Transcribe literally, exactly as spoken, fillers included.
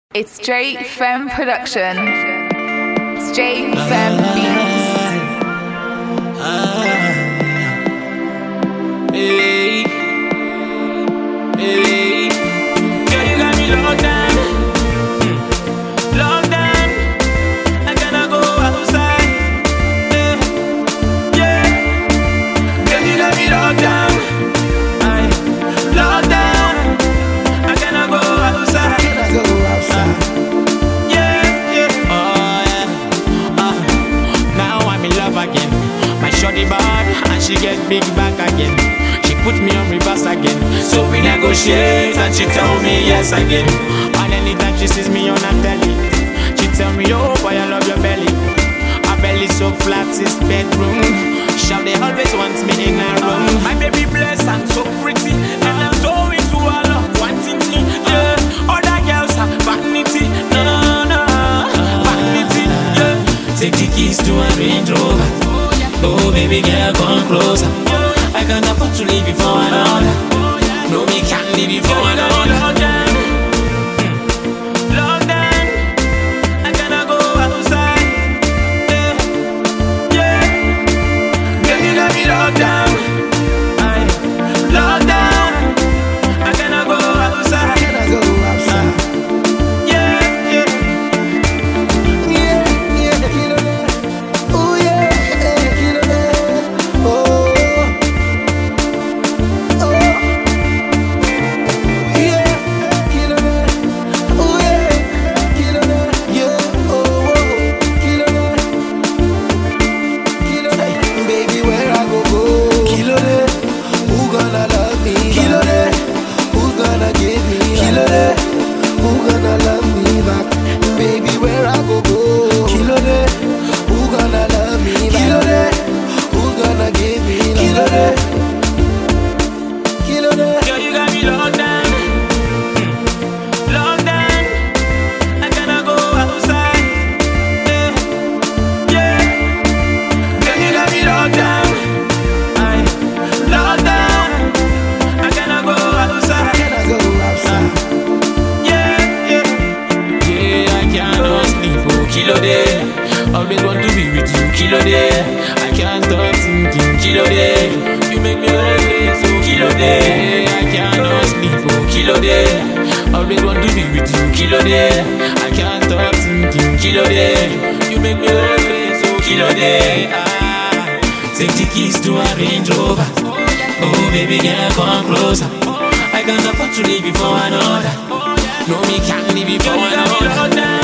It's J Fem Production. It's J Fem Beats. Hey, hey, girl, you got me locked down, mm. locked down. I cannot go outside. Yeah, yeah. Girl, you got me locked down, I locked down. I cannot go outside. Can I go outside? Uh, yeah, yeah. Oh yeah. Uh, now I'm in love again. My shorty bad and she get big back again. Put me on reverse again. So we negotiate and she tell me yes again. And anytime she sees me on her telly, she tell me, oh boy, I love your belly. Her belly so flat, it's bedroom. Shout, they always want me in her room. My baby blessed and so pretty, and I'm so into her love, wanting me. Yeah, other girls are vanity. No, no, no, vanity. Yeah, take the keys to a Range Rover. Oh baby girl, come closer. I can't afford to leave you for another. No, me can't leave you for another. Locked down, mm. locked down. I cannot go outside. Yeah, yeah. Girl, you got me locked down. I locked down. I cannot go outside. Can I go outside? Yeah, yeah. Yeah, yeah, you know that. Oh yeah, you know that. Oh. Always want to be with you, Kilo Day. I can't stop thinking, Kilo Day. You make me always so Kilo Day. I cannot sleep, oh Kilo Day. Always want to be with you, Kilo Day. I can't stop thinking, Kilo Day. You make me always so Kilo Day. Ah, take the keys to a Range Rover. Oh baby girl, come closer. I can't afford to leave you for another. No, me can't leave you for another.